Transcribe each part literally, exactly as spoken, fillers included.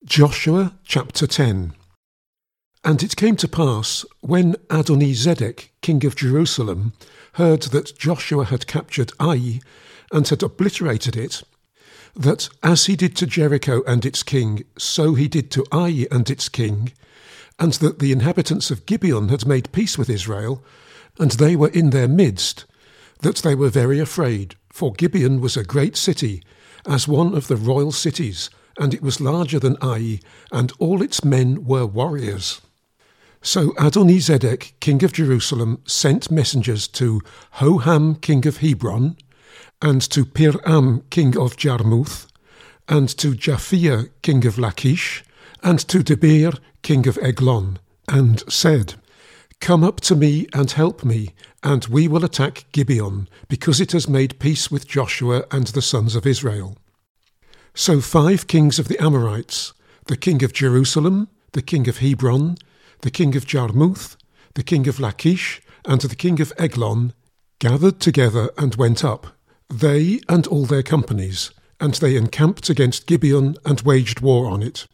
Joshua chapter ten. And it came to pass, when Adoni-Zedek, king of Jerusalem, heard that Joshua had captured Ai, and had obliterated it, that as he did to Jericho and its king, so he did to Ai and its king, and that the inhabitants of Gibeon had made peace with Israel, and they were in their midst, that they were very afraid, for Gibeon was a great city, as one of the royal cities, and it was larger than Ai, and all its men were warriors. So Adoni-Zedek, king of Jerusalem, sent messengers to Hoham, king of Hebron, and to Piram, king of Jarmuth, and to Japhia, king of Lachish, and to Debir, king of Eglon, and said, Come up to me and help me, and we will attack Gibeon, because it has made peace with Joshua and the sons of Israel. So five kings of the Amorites, the king of Jerusalem, the king of Hebron, the king of Jarmuth, the king of Lachish, and the king of Eglon, gathered together and went up, they and all their companies, and they encamped against Gibeon and waged war on it.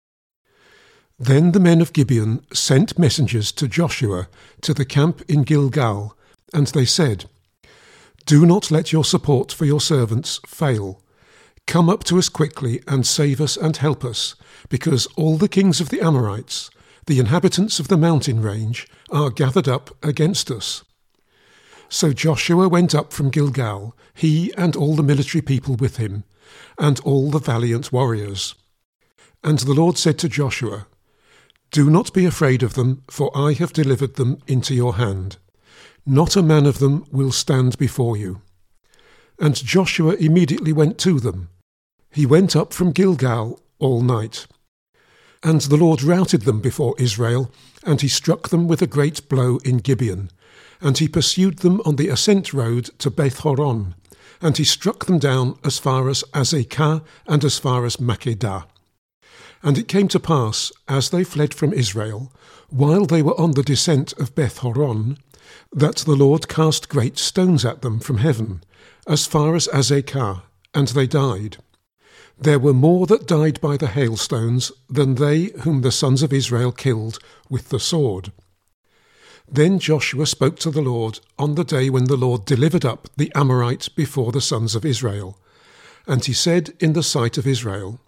Then the men of Gibeon sent messengers to Joshua to the camp in Gilgal, and they said, Do not let your support for your servants fail. Come up to us quickly and save us and help us, because all the kings of the Amorites, the inhabitants of the mountain range, are gathered up against us. So Joshua went up from Gilgal, he and all the military people with him, and all the valiant warriors. And the Lord said to Joshua, Do not be afraid of them, for I have delivered them into your hand. Not a man of them will stand before you. And Joshua immediately went to them. He went up from Gilgal all night. And the Lord routed them before Israel, and he struck them with a great blow in Gibeon. And he pursued them on the ascent road to Beth-horon, and he struck them down as far as Azekah and as far as Makkedah. And it came to pass, as they fled from Israel, while they were on the descent of Beth-horon, that the Lord cast great stones at them from heaven, as far as Azekah, and they died. There were more that died by the hailstones than they whom the sons of Israel killed with the sword. Then Joshua spoke to the Lord on the day when the Lord delivered up the Amorites before the sons of Israel. And he said in the sight of Israel,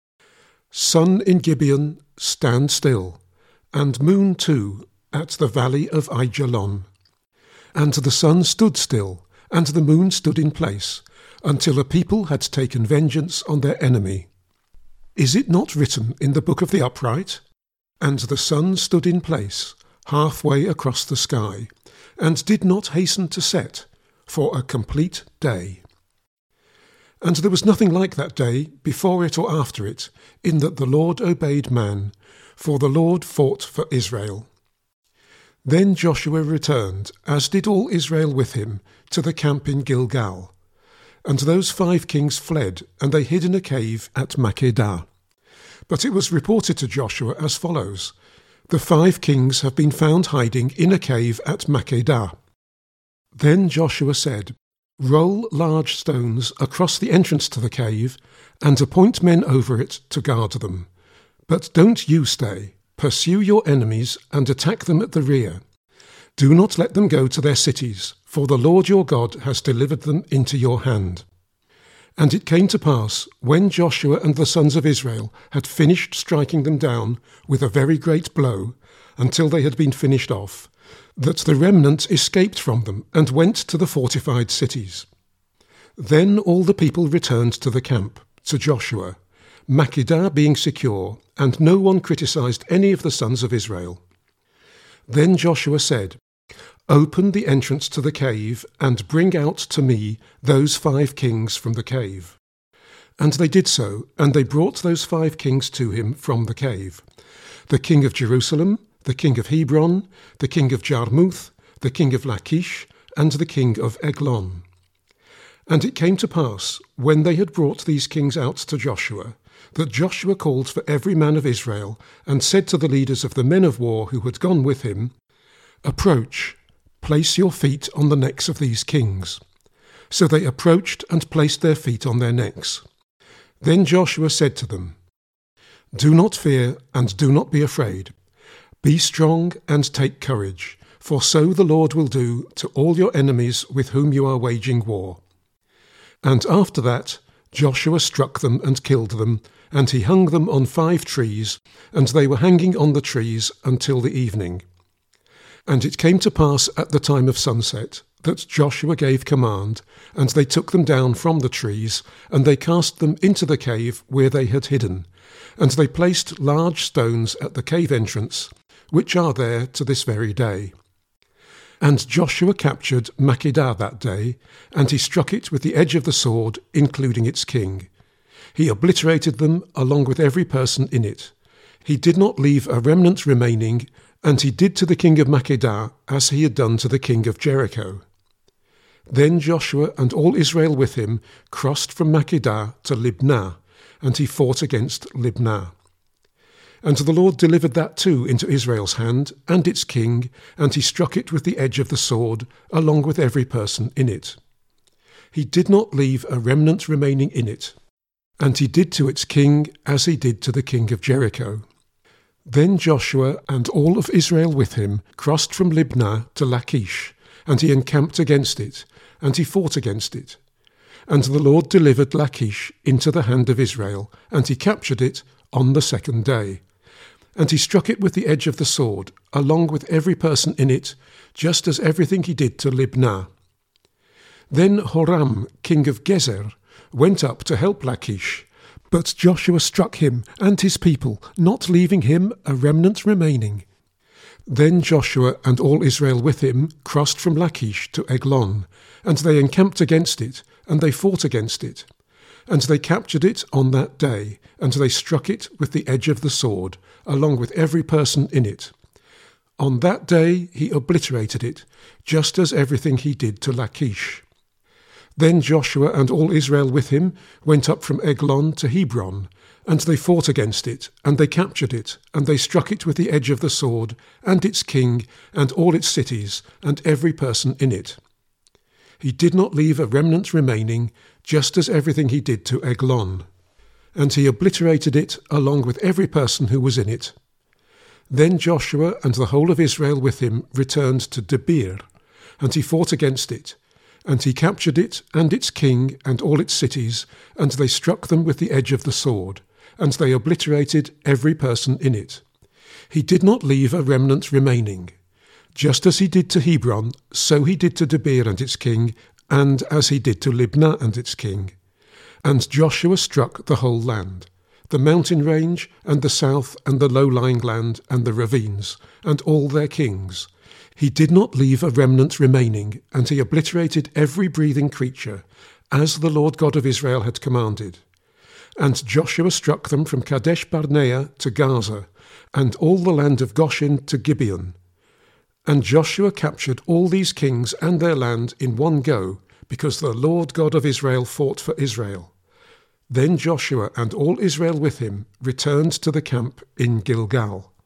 Sun in Gibeon, stand still, and moon too, at the valley of Aijalon. And the sun stood still, and the moon stood in place, until a people had taken vengeance on their enemy. Is it not written in the book of the upright? And the sun stood in place, halfway across the sky, and did not hasten to set, for a complete day. And there was nothing like that day, before it or after it, in that the Lord obeyed man, for the Lord fought for Israel. Then Joshua returned, as did all Israel with him, to the camp in Gilgal. And those five kings fled, and they hid in a cave at Makkedah. But it was reported to Joshua as follows, The five kings have been found hiding in a cave at Makkedah. Then Joshua said, Roll large stones across the entrance to the cave, and appoint men over it to guard them. But don't you stay. Pursue your enemies, and attack them at the rear. Do not let them go to their cities, for the Lord your God has delivered them into your hand. And it came to pass, when Joshua and the sons of Israel had finished striking them down with a very great blow, until they had been finished off, that the remnant escaped from them and went to the fortified cities. Then all the people returned to the camp, to Joshua, Makkedah being secure, and no one criticized any of the sons of Israel. Then Joshua said, Open the entrance to the cave, and bring out to me those five kings from the cave. And they did so, and they brought those five kings to him from the cave, the king of Jerusalem, the king of Hebron, the king of Jarmuth, the king of Lachish, and the king of Eglon. And it came to pass, when they had brought these kings out to Joshua, that Joshua called for every man of Israel, and said to the leaders of the men of war who had gone with him, Approach, place your feet on the necks of these kings. So they approached and placed their feet on their necks. Then Joshua said to them, Do not fear and do not be afraid. Be strong and take courage, for so the Lord will do to all your enemies with whom you are waging war." And after that Joshua struck them and killed them, and he hung them on five trees, and they were hanging on the trees until the evening. And it came to pass at the time of sunset that Joshua gave command, and they took them down from the trees, and they cast them into the cave where they had hidden, and they placed large stones at the cave entrance, which are there to this very day. And Joshua captured Makkedah that day, and he struck it with the edge of the sword, including its king. He obliterated them along with every person in it. He did not leave a remnant remaining, and he did to the king of Makkedah as he had done to the king of Jericho. Then Joshua and all Israel with him crossed from Makkedah to Libnah, and he fought against Libnah. And the Lord delivered that too into Israel's hand, and its king, and he struck it with the edge of the sword, along with every person in it. He did not leave a remnant remaining in it. And he did to its king as he did to the king of Jericho. Then Joshua and all of Israel with him crossed from Libnah to Lachish, and he encamped against it, and he fought against it. And the Lord delivered Lachish into the hand of Israel, and he captured it on the second day. And he struck it with the edge of the sword, along with every person in it, just as everything he did to Libnah. Then Horam, king of Gezer, went up to help Lachish, but Joshua struck him and his people, not leaving him a remnant remaining. Then Joshua and all Israel with him crossed from Lachish to Eglon, and they encamped against it, and they fought against it. And they captured it on that day, and they struck it with the edge of the sword, along with every person in it. On that day he obliterated it, just as everything he did to Lachish. Then Joshua and all Israel with him went up from Eglon to Hebron, and they fought against it, and they captured it, and they struck it with the edge of the sword, and its king, and all its cities, and every person in it. He did not leave a remnant remaining, just as everything he did to Eglon. And he obliterated it along with every person who was in it. Then Joshua and the whole of Israel with him returned to Debir, and he fought against it. And he captured it, and its king, and all its cities, and they struck them with the edge of the sword, and they obliterated every person in it. He did not leave a remnant remaining. Just as he did to Hebron, so he did to Debir and its king, and as he did to Libnah and its king. And Joshua struck the whole land, the mountain range, and the south, and the low-lying land, and the ravines, and all their kings. He did not leave a remnant remaining, and he obliterated every breathing creature, as the Lord God of Israel had commanded. And Joshua struck them from Kadesh Barnea to Gaza, and all the land of Goshen to Gibeon. And Joshua captured all these kings and their land in one go, because the Lord God of Israel fought for Israel. Then Joshua and all Israel with him returned to the camp in Gilgal.